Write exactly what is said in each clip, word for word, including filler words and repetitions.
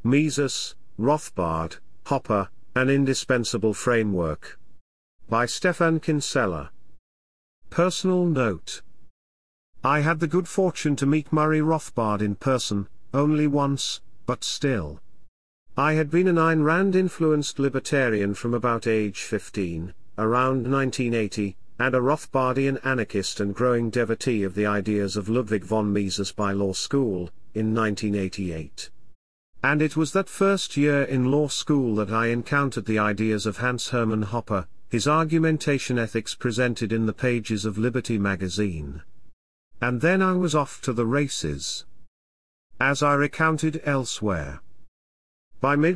Mises, Rothbard, Hopper, An Indispensable Framework. By Stefan Kinsella. Personal note. I had the good fortune to meet Murray Rothbard in person, only once, but still. I had been an Ayn Rand-influenced libertarian from about age fifteen, around nineteen eighty, and a Rothbardian anarchist and growing devotee of the ideas of Ludwig von Mises by law school, in nineteen eighty-eight. And it was that first year in law school that I encountered the ideas of Hans Hermann Hoppe, his argumentation ethics presented in the pages of Liberty magazine. And then I was off to the races. As I recounted elsewhere. By mid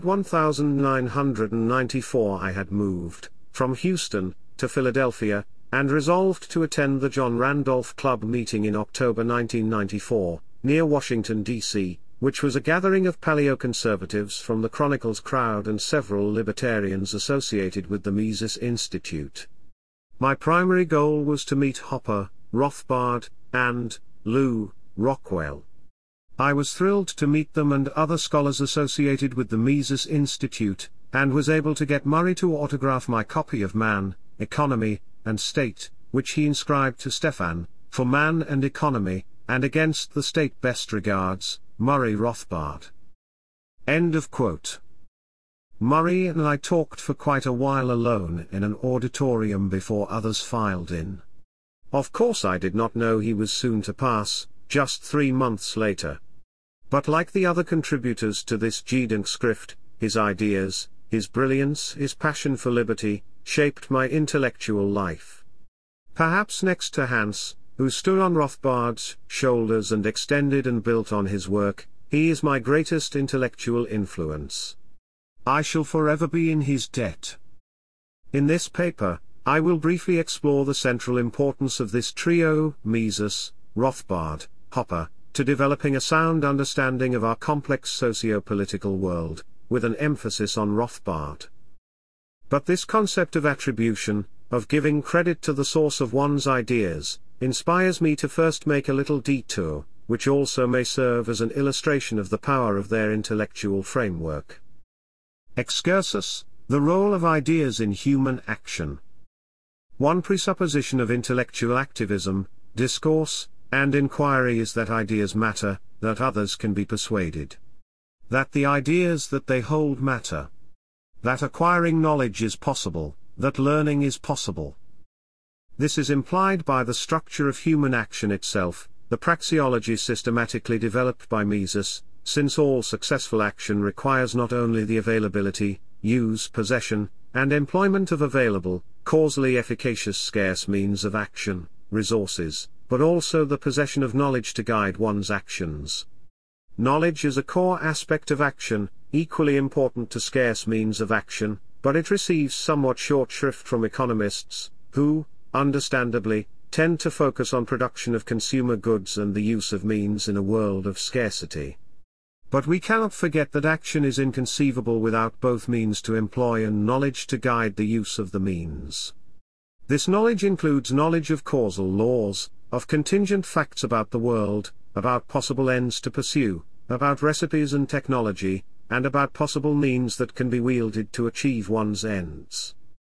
nineteen ninety-four I had moved, from Houston, to Philadelphia, and resolved to attend the John Randolph Club meeting in October nineteen ninety-four, near Washington, D C, which was a gathering of paleoconservatives from the Chronicles crowd and several libertarians associated with the Mises Institute. My primary goal was to meet Hoppe, Rothbard, and Lew Rockwell. I was thrilled to meet them and other scholars associated with the Mises Institute, and was able to get Murray to autograph my copy of Man, Economy, and State, which he inscribed to Stefan, for Man and Economy, and Against the State. Best regards, Murray Rothbard. End of quote. Murray and I talked for quite a while alone in an auditorium before others filed in. Of course I did not know he was soon to pass, just three months later. But like the other contributors to this Gedankenschrift, his ideas, his brilliance, his passion for liberty, shaped my intellectual life. Perhaps next to Hans, who stood on Rothbard's shoulders and extended and built on his work, he is my greatest intellectual influence. I shall forever be in his debt. In this paper, I will briefly explore the central importance of this trio, Mises, Rothbard, Hoppe, to developing a sound understanding of our complex socio-political world, with an emphasis on Rothbard. But this concept of attribution, of giving credit to the source of one's ideas, inspires me to first make a little detour, which also may serve as an illustration of the power of their intellectual framework. Excursus, the role of ideas in human action. One presupposition of intellectual activism, discourse, and inquiry is that ideas matter, that others can be persuaded. That the ideas that they hold matter. That acquiring knowledge is possible, that learning is possible. This is implied by the structure of human action itself, the praxeology systematically developed by Mises, since all successful action requires not only the availability, use, possession, and employment of available, causally efficacious scarce means of action, resources, but also the possession of knowledge to guide one's actions. Knowledge is a core aspect of action, equally important to scarce means of action, but it receives somewhat short shrift from economists, who, understandably, tend to focus on production of consumer goods and the use of means in a world of scarcity. But we cannot forget that action is inconceivable without both means to employ and knowledge to guide the use of the means. This knowledge includes knowledge of causal laws, of contingent facts about the world, about possible ends to pursue, about recipes and technology, and about possible means that can be wielded to achieve one's ends.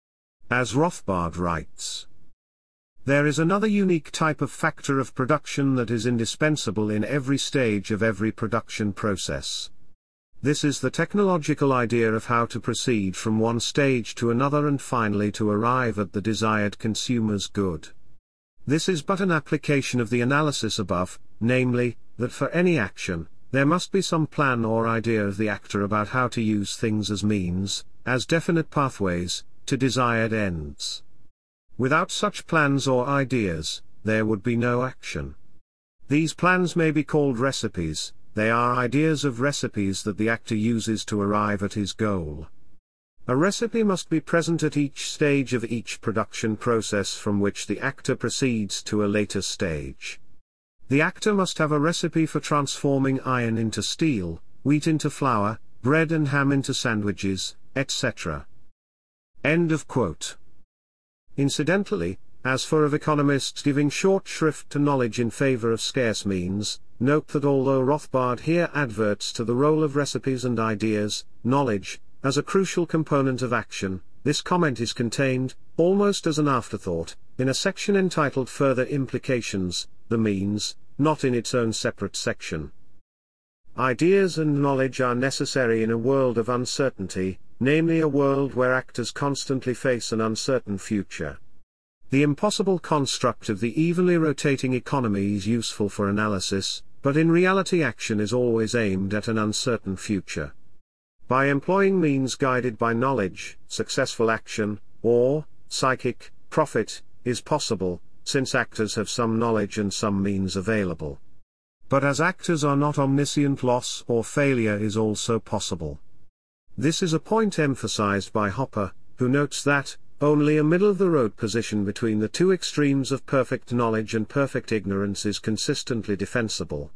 As Rothbard writes, there is another unique type of factor of production that is indispensable in every stage of every production process. This is the technological idea of how to proceed from one stage to another and finally to arrive at the desired consumer's good. This is but an application of the analysis above, namely, that for any action, there must be some plan or idea of the actor about how to use things as means, as definite pathways, to desired ends. Without such plans or ideas, there would be no action. These plans may be called recipes, they are ideas of recipes that the actor uses to arrive at his goal. A recipe must be present at each stage of each production process from which the actor proceeds to a later stage. The actor must have a recipe for transforming iron into steel, wheat into flour, bread and ham into sandwiches, et cetera. End of quote. Incidentally, as for of economists giving short shrift to knowledge in favor of scarce means, note that although Rothbard here adverts to the role of recipes and ideas, knowledge, as a crucial component of action, this comment is contained, almost as an afterthought, in a section entitled Further Implications, the means, not in its own separate section. Ideas and knowledge are necessary in a world of uncertainty, namely a world where actors constantly face an uncertain future. The impossible construct of the evenly rotating economy is useful for analysis, but in reality action is always aimed at an uncertain future. By employing means guided by knowledge, successful action, or, psychic, profit, is possible, since actors have some knowledge and some means available. But as actors are not omniscient, loss or failure is also possible. This is a point emphasized by Hopper, who notes that, only a middle-of-the-road position between the two extremes of perfect knowledge and perfect ignorance is consistently defensible.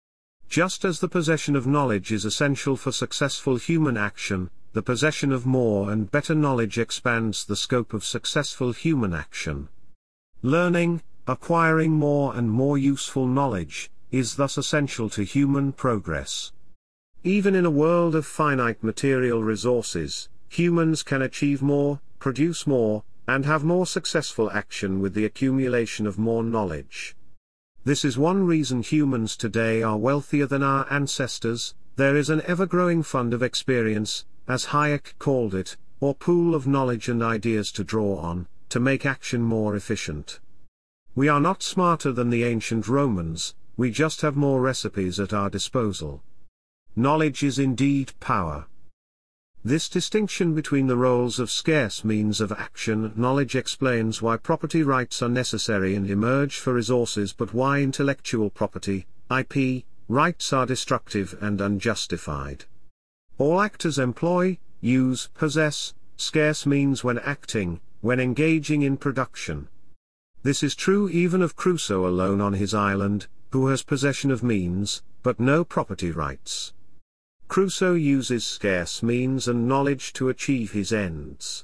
Just as the possession of knowledge is essential for successful human action, the possession of more and better knowledge expands the scope of successful human action. Learning, acquiring more and more useful knowledge, is thus essential to human progress. Even in a world of finite material resources, humans can achieve more, produce more, and have more successful action with the accumulation of more knowledge. This is one reason humans today are wealthier than our ancestors. There is an ever-growing fund of experience, as Hayek called it, or pool of knowledge and ideas to draw on, to make action more efficient. We are not smarter than the ancient Romans, we just have more recipes at our disposal. Knowledge is indeed power. This distinction between the roles of scarce means of action and knowledge explains why property rights are necessary and emerge for resources, but why intellectual property, I P, rights are destructive and unjustified. All actors employ, use, possess scarce means when acting, when engaging in production. This is true even of Crusoe alone on his island, who has possession of means, but no property rights. Crusoe uses scarce means and knowledge to achieve his ends.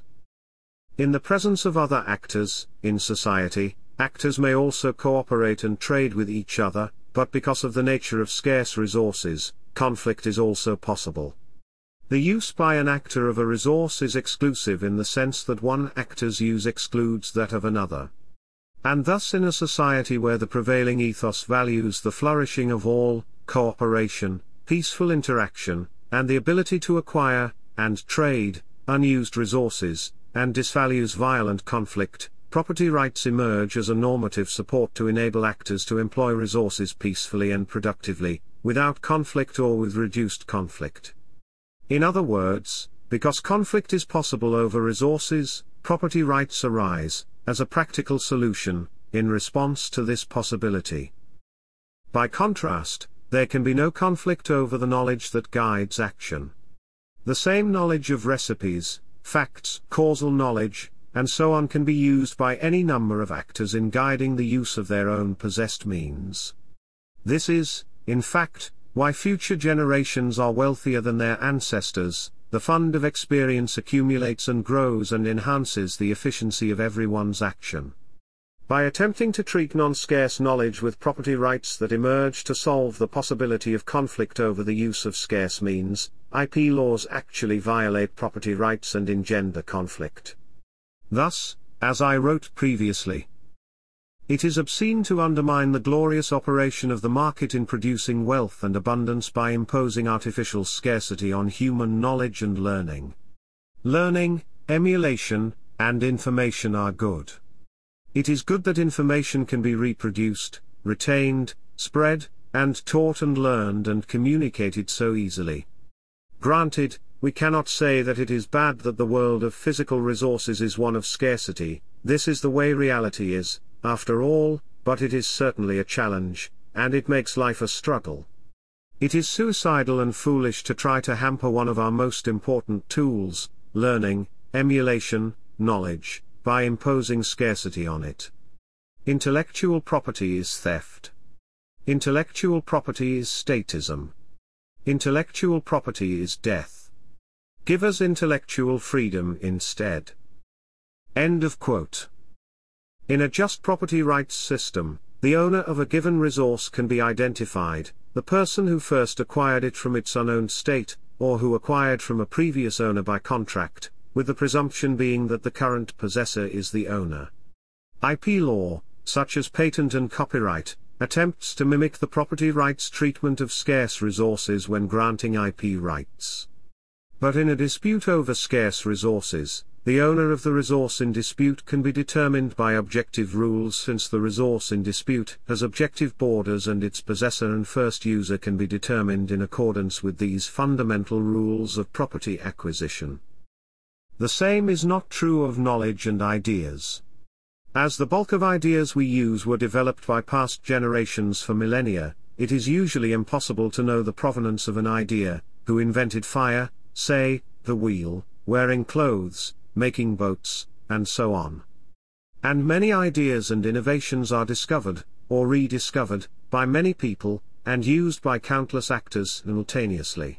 In the presence of other actors, in society, actors may also cooperate and trade with each other, but because of the nature of scarce resources, conflict is also possible. The use by an actor of a resource is exclusive in the sense that one actor's use excludes that of another. And thus in a society where the prevailing ethos values the flourishing of all, cooperation, peaceful interaction, and the ability to acquire, and trade, unused resources, and disvalues violent conflict, property rights emerge as a normative support to enable actors to employ resources peacefully and productively, without conflict or with reduced conflict. In other words, because conflict is possible over resources, property rights arise, as a practical solution, in response to this possibility. By contrast, there can be no conflict over the knowledge that guides action. The same knowledge of recipes, facts, causal knowledge, and so on can be used by any number of actors in guiding the use of their own possessed means. This is, in fact, why future generations are wealthier than their ancestors. The fund of experience accumulates and grows and enhances the efficiency of everyone's action. By attempting to treat non-scarce knowledge with property rights that emerge to solve the possibility of conflict over the use of scarce means, I P laws actually violate property rights and engender conflict. Thus, as I wrote previously, it is obscene to undermine the glorious operation of the market in producing wealth and abundance by imposing artificial scarcity on human knowledge and learning. Learning, emulation, and information are good. It is good that information can be reproduced, retained, spread, and taught and learned and communicated so easily. Granted, we cannot say that it is bad that the world of physical resources is one of scarcity. This is the way reality is, after all, but it is certainly a challenge, and it makes life a struggle. It is suicidal and foolish to try to hamper one of our most important tools, learning, emulation, knowledge, by imposing scarcity on it. Intellectual property is theft. Intellectual property is statism. Intellectual property is death. Give us intellectual freedom instead. End of quote. In a just property rights system, The owner of a given resource can be identified, the person who first acquired it from its unowned state, or who acquired from a previous owner by contract, with the presumption being that the current possessor is the owner. I P law, such as patent and copyright, attempts to mimic the property rights treatment of scarce resources when granting I P rights. But in a dispute over scarce resources, the owner of the resource in dispute can be determined by objective rules, since the resource in dispute has objective borders and its possessor and first user can be determined in accordance with these fundamental rules of property acquisition. The same is not true of knowledge and ideas. As the bulk of ideas we use were developed by past generations for millennia, it is usually impossible to know the provenance of an idea, who invented fire, say, the wheel, wearing clothes, making boats, and so on. And many ideas and innovations are discovered, or rediscovered, by many people, and used by countless actors simultaneously.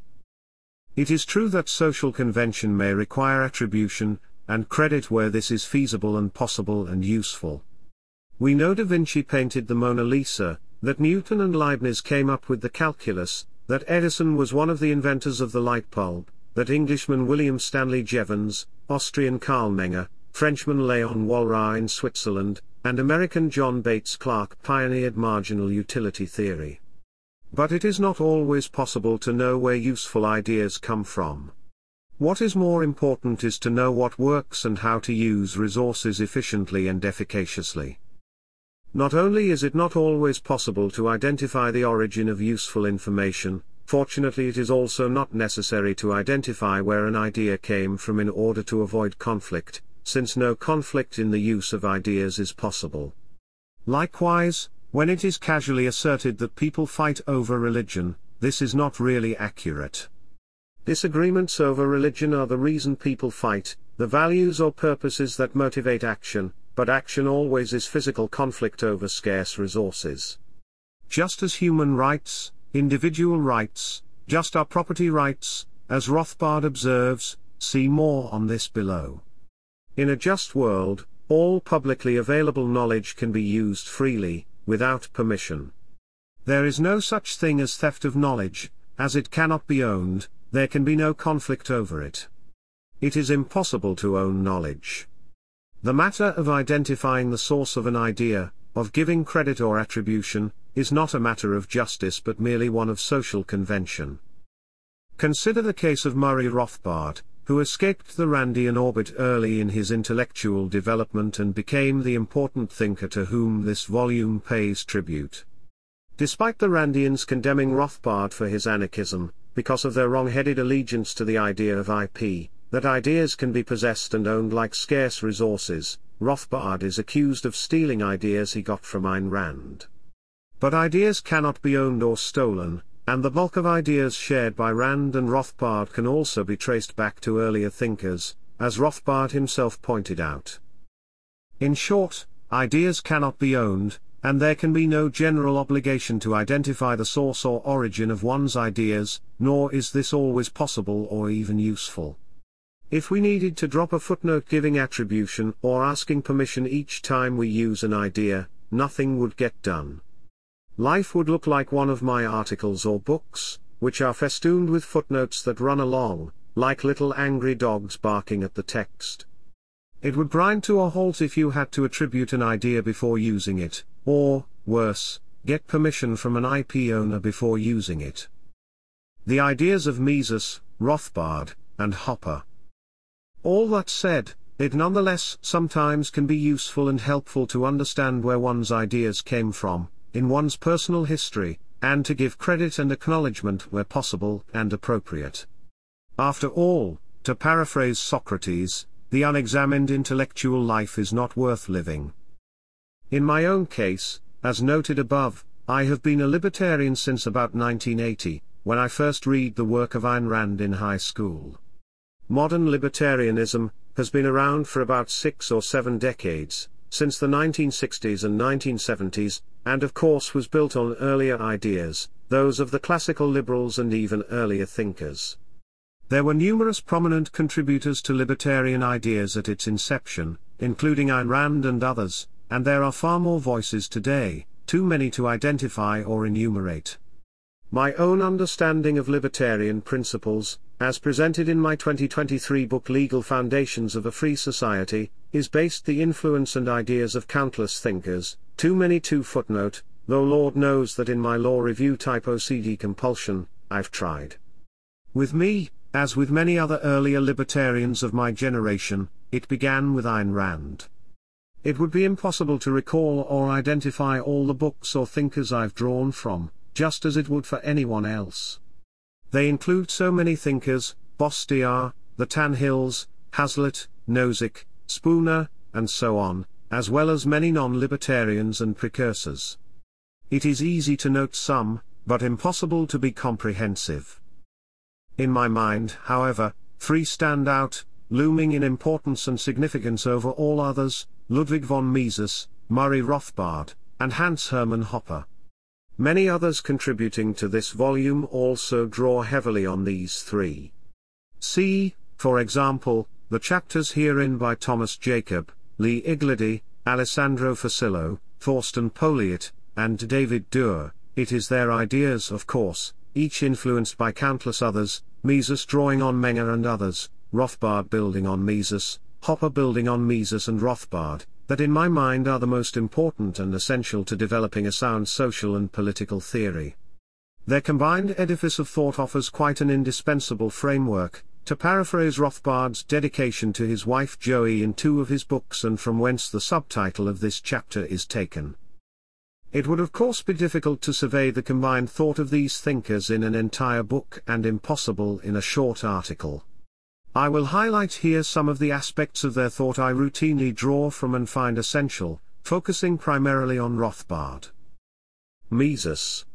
It is true that social convention may require attribution, and credit where this is feasible and possible and useful. We know Da Vinci painted the Mona Lisa, that Newton and Leibniz came up with the calculus, that Edison was one of the inventors of the light bulb, that Englishman William Stanley Jevons, Austrian Karl Menger, Frenchman Léon Walras in Switzerland, and American John Bates Clark pioneered marginal utility theory. But it is not always possible to know where useful ideas come from. What is more important is to know what works and how to use resources efficiently and efficaciously. Not only is it not always possible to identify the origin of useful information, fortunately it is also not necessary to identify where an idea came from in order to avoid conflict, since no conflict in the use of ideas is possible. Likewise, when it is casually asserted that people fight over religion, this is not really accurate. Disagreements over religion are the reason people fight, the values or purposes that motivate action, but action always is physical conflict over scarce resources. Just as human rights, individual rights, just are property rights, as Rothbard observes, see more on this below. In a just world, all publicly available knowledge can be used freely, without permission. There is no such thing as theft of knowledge, as it cannot be owned, there can be no conflict over it. It is impossible to own knowledge. The matter of identifying the source of an idea, of giving credit or attribution, is not a matter of justice but merely one of social convention. Consider the case of Murray Rothbard, who escaped the Randian orbit early in his intellectual development and became the important thinker to whom this volume pays tribute. Despite the Randians condemning Rothbard for his anarchism, because of their wrong-headed allegiance to the idea of I P, that ideas can be possessed and owned like scarce resources, Rothbard is accused of stealing ideas he got from Ayn Rand. But ideas cannot be owned or stolen, and the bulk of ideas shared by Rand and Rothbard can also be traced back to earlier thinkers, as Rothbard himself pointed out. In short, ideas cannot be owned, and there can be no general obligation to identify the source or origin of one's ideas, nor is this always possible or even useful. If we needed to drop a footnote giving attribution or asking permission each time we use an idea, nothing would get done. Life would look like one of my articles or books, which are festooned with footnotes that run along, like little angry dogs barking at the text. It would grind to a halt if you had to attribute an idea before using it, or, worse, get permission from an I P owner before using it. The ideas of Mises, Rothbard, and Hopper. All that said, it nonetheless sometimes can be useful and helpful to understand where one's ideas came from, in one's personal history, and to give credit and acknowledgement where possible and appropriate. After all, to paraphrase Socrates, the unexamined intellectual life is not worth living. In my own case, as noted above, I have been a libertarian since about nineteen eighty, when I first read the work of Ayn Rand in high school. Modern libertarianism has been around for about six or seven decades, since the nineteen sixties and nineteen seventies, and of course was built on earlier ideas, those of the classical liberals and even earlier thinkers. There were numerous prominent contributors to libertarian ideas at its inception, including Ayn Rand and others, and there are far more voices today, too many to identify or enumerate. My own understanding of libertarian principles, as presented in my twenty twenty-three book Legal Foundations of a Free Society, is based the influence and ideas of countless thinkers, too many to footnote, though Lord knows that in my law review type O C D compulsion, I've tried. With me, as with many other earlier libertarians of my generation, it began with Ayn Rand. It would be impossible to recall or identify all the books or thinkers I've drawn from, just as it would for anyone else. They include so many thinkers: Bastiat, the Tanhills, Hazlitt, Nozick, Spooner, and so on, as well as many non-libertarians and precursors. It is easy to note some, but impossible to be comprehensive. In my mind, however, three stand out, looming in importance and significance over all others: Ludwig von Mises, Murray Rothbard, and Hans Hermann Hoppe. Many others contributing to this volume also draw heavily on these three. See, for example, the chapters herein by Thomas Jacob, Lee Igledy, Alessandro Facillo, Thorsten Poliet, and David Duerr. It is their ideas, of course, each influenced by countless others, Mises drawing on Menger and others, Rothbard building on Mises, Hoppe building on Mises and Rothbard, that in my mind are the most important and essential to developing a sound social and political theory. Their combined edifice of thought offers quite an indispensable framework, to paraphrase Rothbard's dedication to his wife Joey in two of his books, and from whence the subtitle of this chapter is taken. It would of course be difficult to survey the combined thought of these thinkers in an entire book, and impossible in a short article. I will highlight here some of the aspects of their thought I routinely draw from and find essential, focusing primarily on Rothbard. Mises.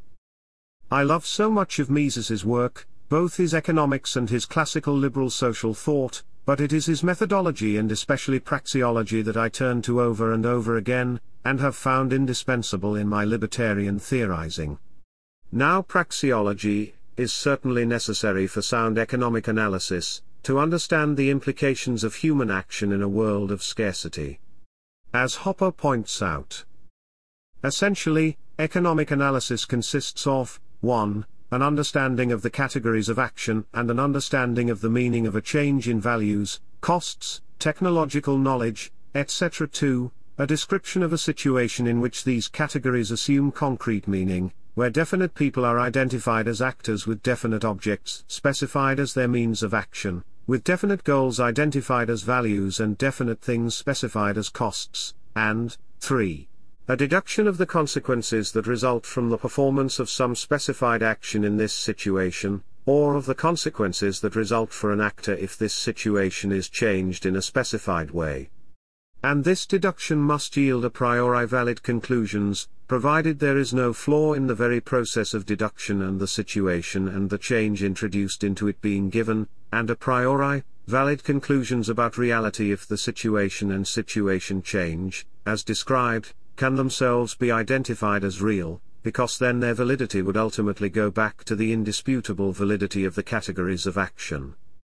I love so much of Mises's work, both his economics and his classical liberal social thought, but it is his methodology and especially praxeology that I turn to over and over again, and have found indispensable in my libertarian theorizing. Now, praxeology is certainly necessary for sound economic analysis, to understand the implications of human action in a world of scarcity. As Hoppe points out, essentially, economic analysis consists of, one An understanding of the categories of action and an understanding of the meaning of a change in values, costs, technological knowledge, et cetera. two A description of a situation in which these categories assume concrete meaning, where definite people are identified as actors with definite objects specified as their means of action, with definite goals identified as values and definite things specified as costs, and, three A deduction of the consequences that result from the performance of some specified action in this situation, or of the consequences that result for an actor if this situation is changed in a specified way. And this deduction must yield a priori valid conclusions, provided there is no flaw in the very process of deduction and the situation and the change introduced into it being given, and a priori valid conclusions about reality if the situation and situation change, as described, can themselves be identified as real, because then their validity would ultimately go back to the indisputable validity of the categories of action.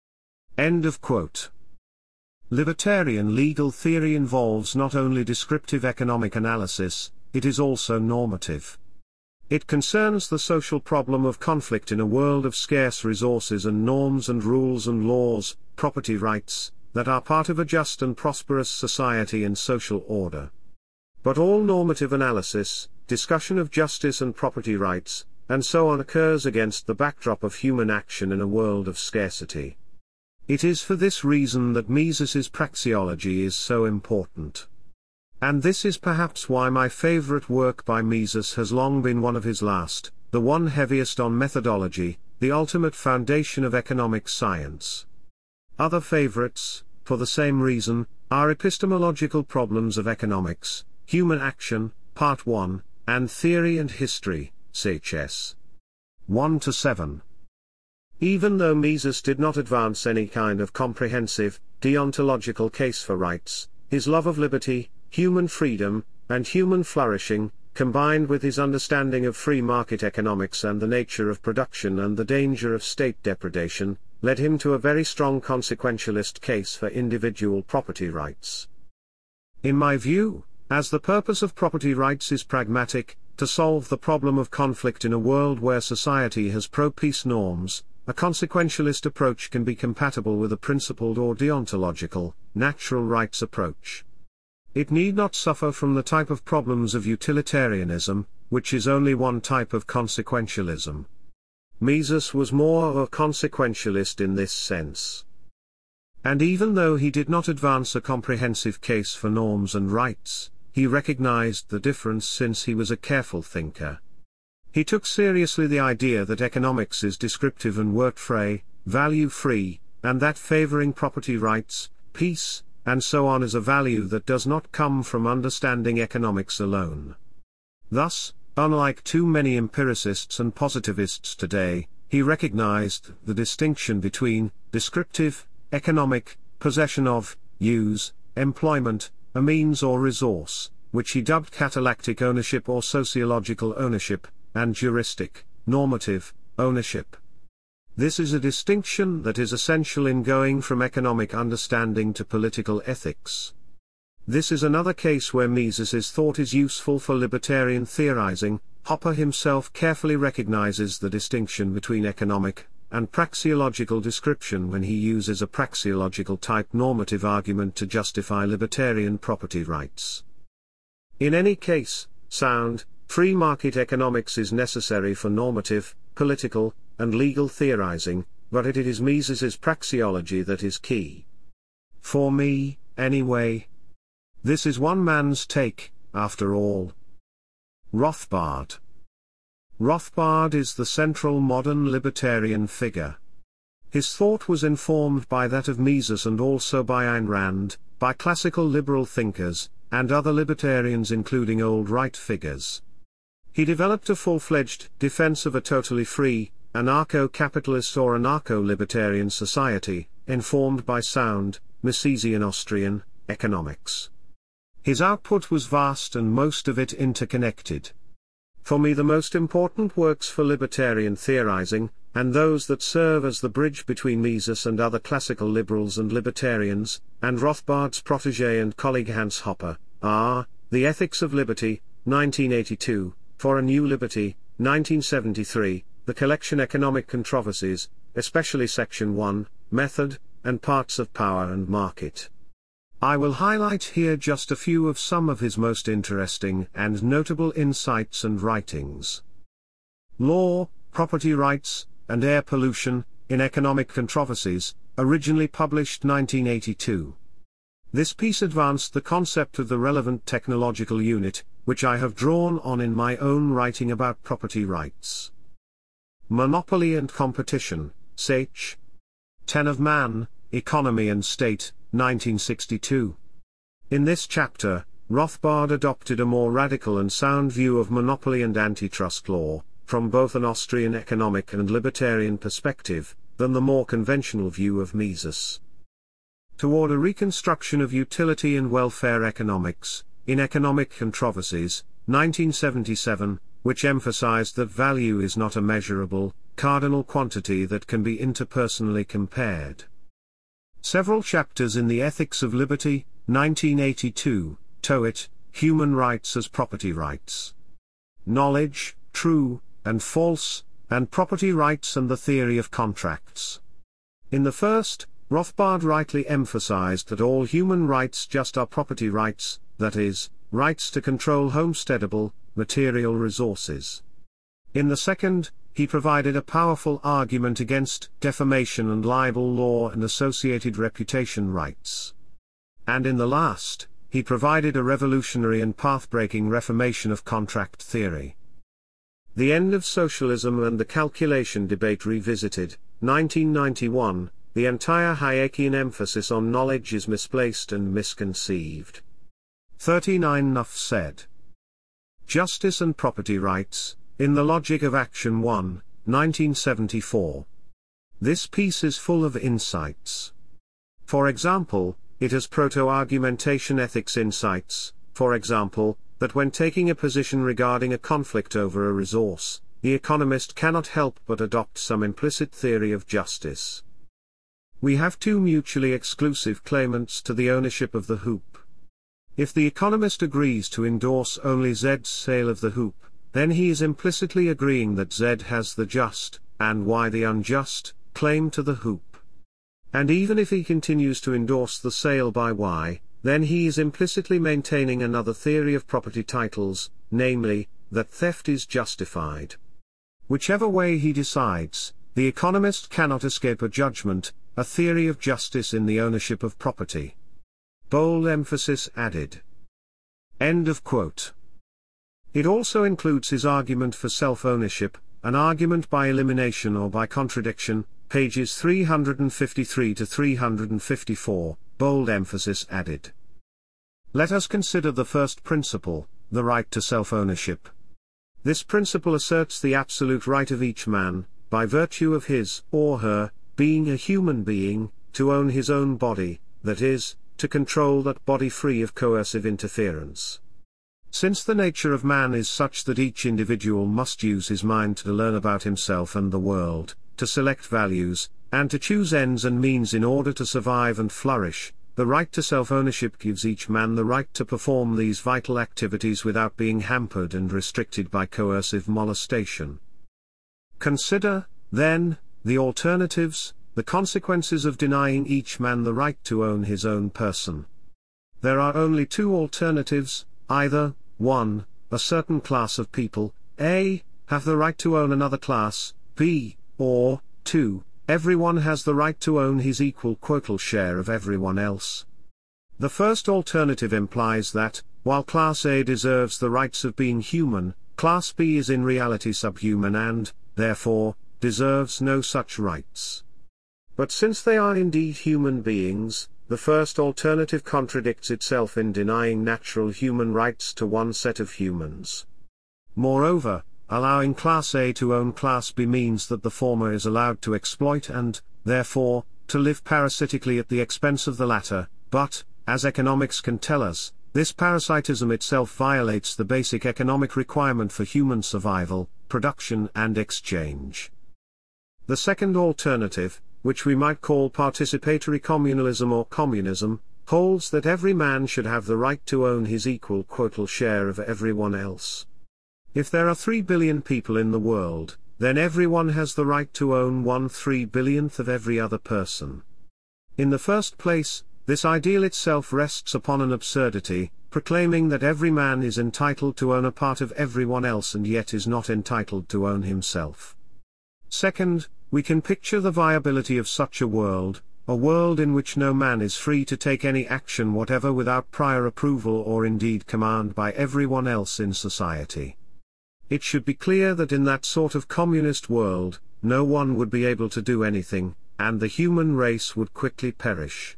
End of quote. Libertarian legal theory involves not only descriptive economic analysis, it is also normative. It concerns the social problem of conflict in a world of scarce resources and norms and rules and laws, property rights, that are part of a just and prosperous society and social order. But all normative analysis, discussion of justice and property rights, and so on occurs against the backdrop of human action in a world of scarcity. It is for this reason that Mises's praxeology is so important. And this is perhaps why my favorite work by Mises has long been one of his last, the one heaviest on methodology, the ultimate foundation of economic science. Other favorites, for the same reason, are Epistemological Problems of Economics, Human Action, Part one, and Theory and History, ss. one to seven. Even though Mises did not advance any kind of comprehensive, deontological case for rights, his love of liberty, human freedom, and human flourishing, combined with his understanding of free market economics and the nature of production and the danger of state depredation, led him to a very strong consequentialist case for individual property rights. In my view, as the purpose of property rights is pragmatic, to solve the problem of conflict in a world where society has pro-peace norms, a consequentialist approach can be compatible with a principled or deontological, natural rights approach. It need not suffer from the type of problems of utilitarianism, which is only one type of consequentialism. Mises was more of a consequentialist in this sense. And even though he did not advance a comprehensive case for norms and rights, he recognized the difference since he was a careful thinker. He took seriously the idea that economics is descriptive and word-free, value-free, and that favoring property rights, peace, and so on is a value that does not come from understanding economics alone. Thus, unlike too many empiricists and positivists today, he recognized the distinction between descriptive, economic, possession of, use, employment, a means or resource, which he dubbed catalactic ownership or sociological ownership, and juristic, normative, ownership. This is a distinction that is essential in going from economic understanding to political ethics. This is another case where Mises's thought is useful for libertarian theorizing. Hopper himself carefully recognizes the distinction between economic and praxeological description when he uses a praxeological type normative argument to justify libertarian property rights. In any case, sound, free market economics is necessary for normative, political, and legal theorizing, but it is Mises's praxeology that is key. For me, anyway. This is one man's take, after all. Rothbard. Rothbard is the central modern libertarian figure. His thought was informed by that of Mises and also by Ayn Rand, by classical liberal thinkers, and other libertarians including old right figures. He developed a full-fledged defense of a totally free, anarcho-capitalist or anarcho-libertarian society, informed by sound, Misesian Austrian, economics. His output was vast and most of it interconnected. For me the most important works for libertarian theorizing, and those that serve as the bridge between Mises and other classical liberals and libertarians, and Rothbard's protégé and colleague Hans Hopper, are, The Ethics of Liberty, nineteen eighty-two, For a New Liberty, nineteen seventy-three, the collection Economic Controversies, especially Section one, Method, and Parts of Power and Market. I will highlight here just a few of some of his most interesting and notable insights and writings. Law, Property Rights, and Air Pollution, in Economic Controversies, originally published nineteen eighty-two. This piece advanced the concept of the relevant technological unit, which I have drawn on in my own writing about property rights. Monopoly and Competition, Sach. ten of Man, Economy and State, nineteen sixty-two. In this chapter, Rothbard adopted a more radical and sound view of monopoly and antitrust law, from both an Austrian economic and libertarian perspective, than the more conventional view of Mises. Toward a reconstruction of utility and welfare economics, in Economic Controversies, nineteen seventy-seven, which emphasized that value is not a measurable, cardinal quantity that can be interpersonally compared. Several chapters in The Ethics of Liberty, nineteen eighty-two, tow it, Human Rights as Property Rights. Knowledge, True, and False, and Property Rights and the Theory of Contracts. In the first, Rothbard rightly emphasized that all human rights just are property rights, that is, rights to control homesteadable, material resources. In the second, he provided a powerful argument against defamation and libel law and associated reputation rights. And in the last, he provided a revolutionary and path-breaking reformation of contract theory. The End of Socialism and the Calculation Debate Revisited, nineteen ninety-one, the entire Hayekian emphasis on knowledge is misplaced and misconceived. thirty-nine Nuff said. Justice and Property Rights, in the Logic of Action one, nineteen seventy-four. This piece is full of insights. For example, it has proto-argumentation ethics insights, for example, that when taking a position regarding a conflict over a resource, the economist cannot help but adopt some implicit theory of justice. We have two mutually exclusive claimants to the ownership of the hoop. If the economist agrees to endorse only Z's sale of the hoop, then he is implicitly agreeing that Z has the just, and Y the unjust, claim to the hoop. And even if he continues to endorse the sale by Y, then he is implicitly maintaining another theory of property titles, namely, that theft is justified. Whichever way he decides, the economist cannot escape a judgment, a theory of justice in the ownership of property. Bold emphasis added. End of quote. It also includes his argument for self-ownership, an argument by elimination or by contradiction, pages three hundred fifty-three to three hundred fifty-four, bold emphasis added. Let us consider the first principle, the right to self-ownership. This principle asserts the absolute right of each man, by virtue of his, or her, being a human being, to own his own body, that is, to control that body free of coercive interference. Since the nature of man is such that each individual must use his mind to learn about himself and the world, to select values, and to choose ends and means in order to survive and flourish, the right to self-ownership gives each man the right to perform these vital activities without being hampered and restricted by coercive molestation. Consider, then, the alternatives, the consequences of denying each man the right to own his own person. There are only two alternatives, either, one, a certain class of people, A, have the right to own another class, B, or, two, everyone has the right to own his equal quotal share of everyone else. The first alternative implies that, while Class A deserves the rights of being human, Class B is in reality subhuman and, therefore, deserves no such rights. But since they are indeed human beings, the first alternative contradicts itself in denying natural human rights to one set of humans. Moreover, allowing Class A to own Class B means that the former is allowed to exploit and, therefore, to live parasitically at the expense of the latter, but, as economics can tell us, this parasitism itself violates the basic economic requirement for human survival, production and exchange. The second alternative, which we might call participatory communalism or communism, holds that every man should have the right to own his equal quotal share of everyone else. If there are three billion people in the world, then everyone has the right to own one three billionth of every other person. In the first place, this ideal itself rests upon an absurdity, proclaiming that every man is entitled to own a part of everyone else and yet is not entitled to own himself. Second, we can picture the viability of such a world, a world in which no man is free to take any action whatever without prior approval or indeed command by everyone else in society. It should be clear that in that sort of communist world, no one would be able to do anything, and the human race would quickly perish.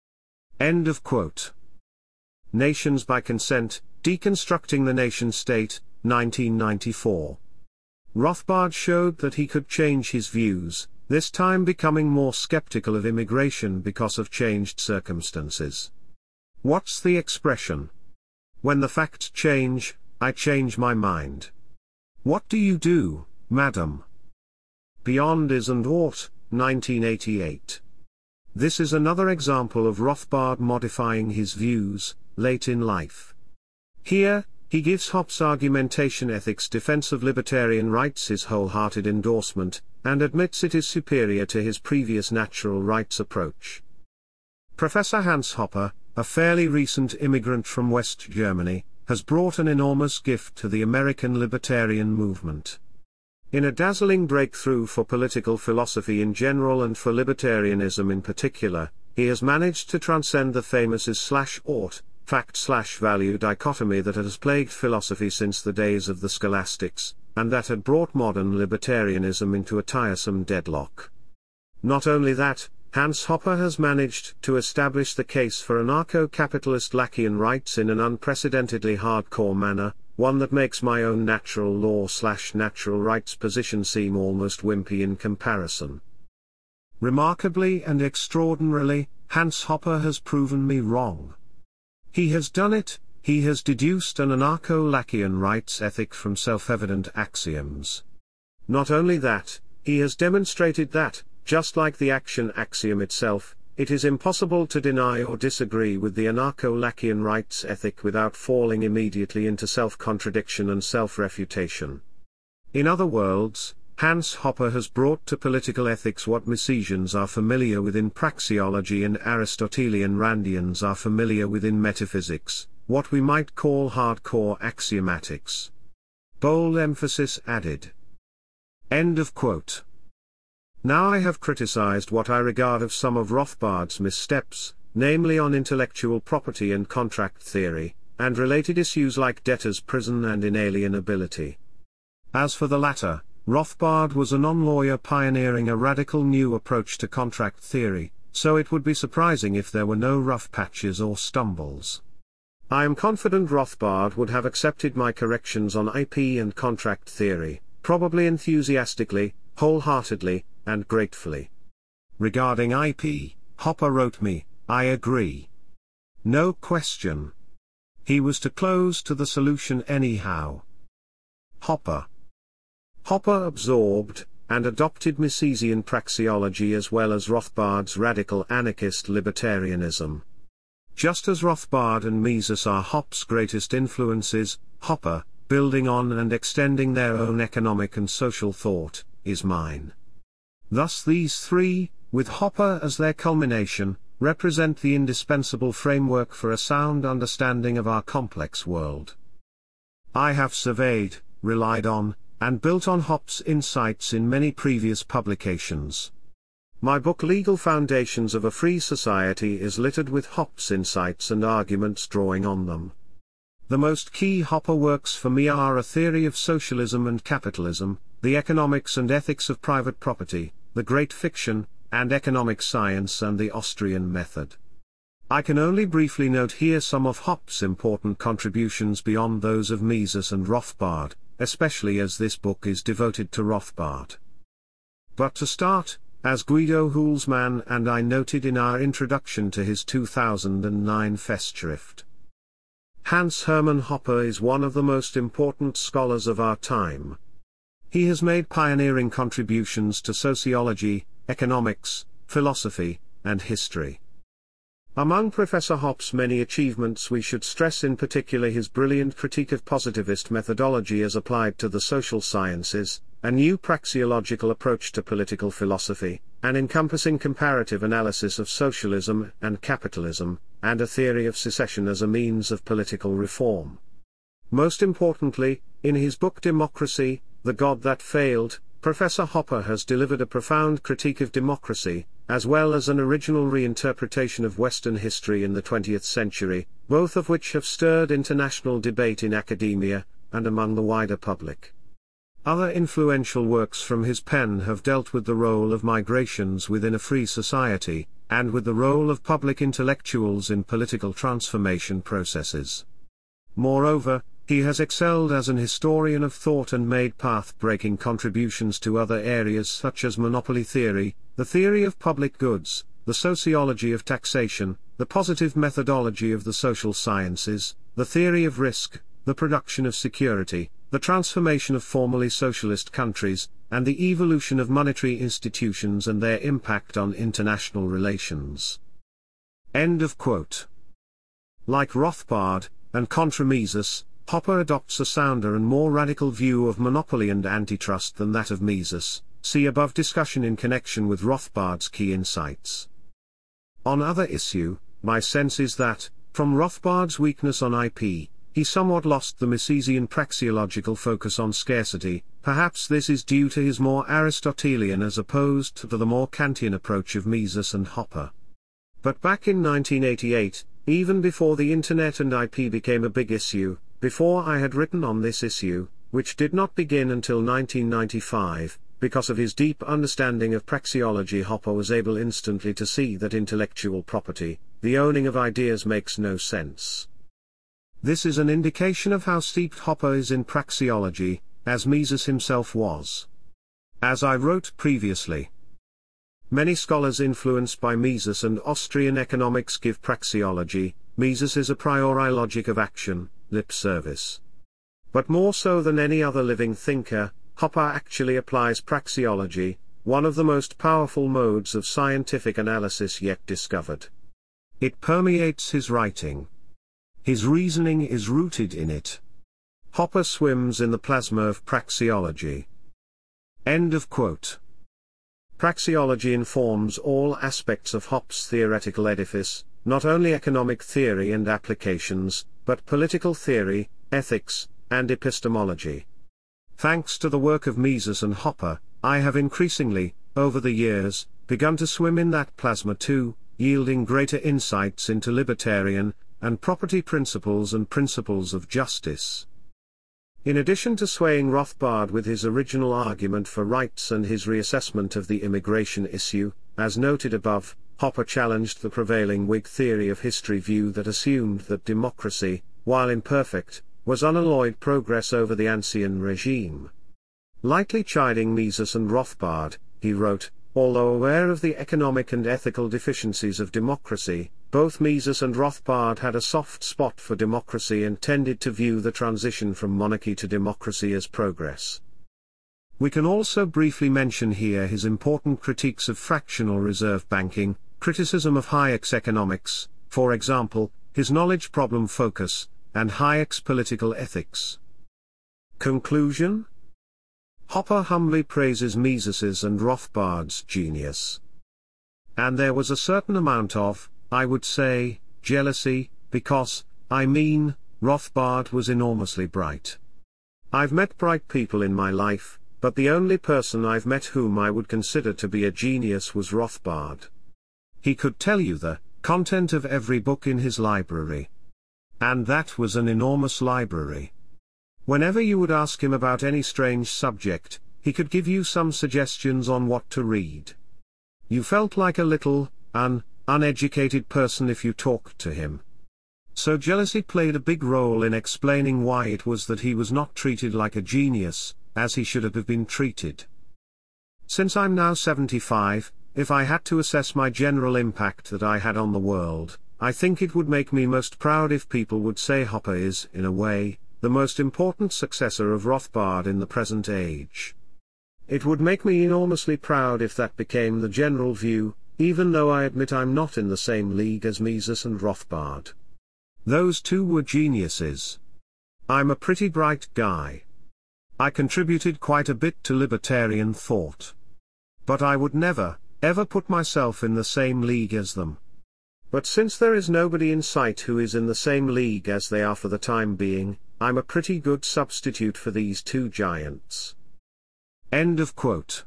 End of quote. Nations by Consent, Deconstructing the Nation-State, nineteen ninety-four. Rothbard showed that he could change his views, this time becoming more skeptical of immigration because of changed circumstances. What's the expression? When the facts change, I change my mind. What do you do, madam? Beyond Is and Ought, nineteen eighty-eight. This is another example of Rothbard modifying his views, late in life. Here, he gives Hobbes' argumentation ethics defense of libertarian rights his wholehearted endorsement, and admits it is superior to his previous natural rights approach. Professor Hans Hoppe, a fairly recent immigrant from West Germany, has brought an enormous gift to the American libertarian movement. In a dazzling breakthrough for political philosophy in general and for libertarianism in particular, he has managed to transcend the famous is-slash-ought, fact-slash-value dichotomy that has plagued philosophy since the days of the scholastics, and that had brought modern libertarianism into a tiresome deadlock. Not only that, Hans Hoppe has managed to establish the case for anarcho-capitalist Lackean rights in an unprecedentedly hardcore manner, one that makes my own natural law-slash-natural rights position seem almost wimpy in comparison. Remarkably and extraordinarily, Hans Hoppe has proven me wrong. He has done it, he has deduced an anarcho-Lackean rights ethic from self-evident axioms. Not only that, he has demonstrated that, just like the action axiom itself, it is impossible to deny or disagree with the anarcho-Lacan rights ethic without falling immediately into self-contradiction and self-refutation. In other words, Hans Hoppe has brought to political ethics what Misesians are familiar with in praxeology and Aristotelian Randians are familiar with in metaphysics, what we might call hardcore axiomatics. Bold emphasis added. End of quote. Now I have criticized what I regard of some of Rothbard's missteps, namely on intellectual property and contract theory, and related issues like debtor's prison and inalienability. As for the latter, Rothbard was a non-lawyer pioneering a radical new approach to contract theory, so it would be surprising if there were no rough patches or stumbles. I am confident Rothbard would have accepted my corrections on I P and contract theory, probably enthusiastically, wholeheartedly, and gratefully. Regarding I P, Hoppe wrote me, "I agree. No question." He was too close to the solution anyhow. Hoppe. Hoppe absorbed, and adopted Misesian praxeology as well as Rothbard's radical anarchist libertarianism. Just as Rothbard and Mises are Hoppe's greatest influences, Hoppe, building on and extending their own economic and social thought, is mine. Thus these three, with Hoppe as their culmination, represent the indispensable framework for a sound understanding of our complex world. I have surveyed, relied on, and built on Hoppe's insights in many previous publications. My book Legal Foundations of a Free Society is littered with Hoppe's insights and arguments drawing on them. The most key Hoppe works for me are A Theory of Socialism and Capitalism, The Economics and Ethics of Private Property, The Great Fiction, and Economic Science and the Austrian Method. I can only briefly note here some of Hoppe's important contributions beyond those of Mises and Rothbard, especially as this book is devoted to Rothbard. But to start, as Guido Hülsmann and I noted in our introduction to his two thousand nine Festschrift, Hans Hermann Hoppe is one of the most important scholars of our time. He has made pioneering contributions to sociology, economics, philosophy, and history. Among Professor Hoppe's many achievements we should stress in particular his brilliant critique of positivist methodology as applied to the social sciences, a new praxeological approach to political philosophy, an encompassing comparative analysis of socialism and capitalism, and a theory of secession as a means of political reform. Most importantly, in his book Democracy, The God That Failed, Professor Hoppe has delivered a profound critique of democracy, as well as an original reinterpretation of Western history in the twentieth century, both of which have stirred international debate in academia, and among the wider public. Other influential works from his pen have dealt with the role of migrations within a free society, and with the role of public intellectuals in political transformation processes. Moreover, he has excelled as an historian of thought and made path-breaking contributions to other areas such as monopoly theory, the theory of public goods, the sociology of taxation, the positive methodology of the social sciences, the theory of risk, the production of security, the transformation of formerly socialist countries, and the evolution of monetary institutions and their impact on international relations. End of quote. Like Rothbard, and contra Mises, Hoppe adopts a sounder and more radical view of monopoly and antitrust than that of Mises. See above discussion in connection with Rothbard's key insights. On other issue, my sense is that, from Rothbard's weakness on I P, he somewhat lost the Misesian praxeological focus on scarcity. Perhaps this is due to his more Aristotelian as opposed to the more Kantian approach of Mises and Hoppe. But back in nineteen eighty-eight, even before the Internet and I P became a big issue, before I had written on this issue, which did not begin until nineteen ninety-five, because of his deep understanding of praxeology, Hoppe was able instantly to see that intellectual property, the owning of ideas, makes no sense. This is an indication of how steeped Hoppe is in praxeology, as Mises himself was. As I wrote previously, many scholars influenced by Mises and Austrian economics give praxeology, Mises is a priori logic of action, lip service. But more so than any other living thinker, Hoppe actually applies praxeology, one of the most powerful modes of scientific analysis yet discovered. It permeates his writing. His reasoning is rooted in it. Hopper swims in the plasma of praxeology. End of quote. Praxeology informs all aspects of Hobbes' theoretical edifice, not only economic theory and applications, but political theory, ethics, and epistemology. Thanks to the work of Mises and Hopper, I have increasingly, over the years, begun to swim in that plasma too, yielding greater insights into libertarian and property principles and principles of justice. In addition to swaying Rothbard with his original argument for rights and his reassessment of the immigration issue, as noted above, Hopper challenged the prevailing Whig theory of history view that assumed that democracy, while imperfect, was unalloyed progress over the ancien regime. Lightly chiding Mises and Rothbard, he wrote, although aware of the economic and ethical deficiencies of democracy, both Mises and Rothbard had a soft spot for democracy and tended to view the transition from monarchy to democracy as progress. We can also briefly mention here his important critiques of fractional reserve banking, criticism of Hayek's economics, for example, his knowledge problem focus, and Hayek's political ethics. Conclusion? Hopper humbly praises Mises's and Rothbard's genius. And there was a certain amount of, I would say, jealousy, because, I mean, Rothbard was enormously bright. I've met bright people in my life, but the only person I've met whom I would consider to be a genius was Rothbard. He could tell you the content of every book in his library. And that was an enormous library. Whenever you would ask him about any strange subject, he could give you some suggestions on what to read. You felt like a little, un, uneducated person if you talked to him. So jealousy played a big role in explaining why it was that he was not treated like a genius, as he should have been treated. Since I'm now seventy-five, if I had to assess my general impact that I had on the world, I think it would make me most proud if people would say Hopper is, in a way, the most important successor of Rothbard in the present age. It would make me enormously proud if that became the general view, even though I admit I'm not in the same league as Mises and Rothbard. Those two were geniuses. I'm a pretty bright guy. I contributed quite a bit to libertarian thought. But I would never, ever put myself in the same league as them. But since there is nobody in sight who is in the same league as they are for the time being, I'm a pretty good substitute for these two giants. End of quote.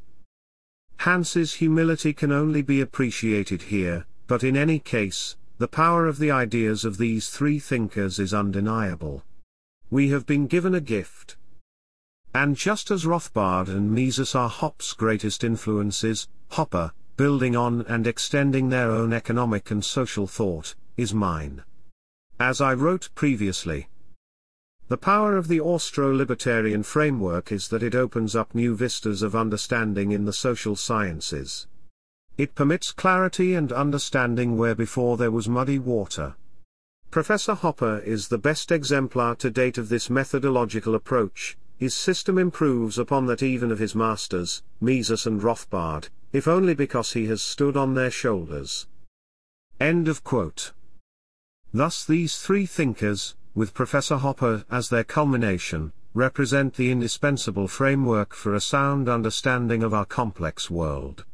Hans's humility can only be appreciated here, but in any case, the power of the ideas of these three thinkers is undeniable. We have been given a gift. And just as Rothbard and Mises are Hobbes' greatest influences, Hopper, building on and extending their own economic and social thought, is mine. As I wrote previously, the power of the Austro-libertarian framework is that it opens up new vistas of understanding in the social sciences. It permits clarity and understanding where before there was muddy water. Professor Hopper is the best exemplar to date of this methodological approach. His system improves upon that even of his masters, Mises and Rothbard, if only because he has stood on their shoulders. End of quote. Thus these three thinkers, with Professor Hopper as their culmination, represent the indispensable framework for a sound understanding of our complex world.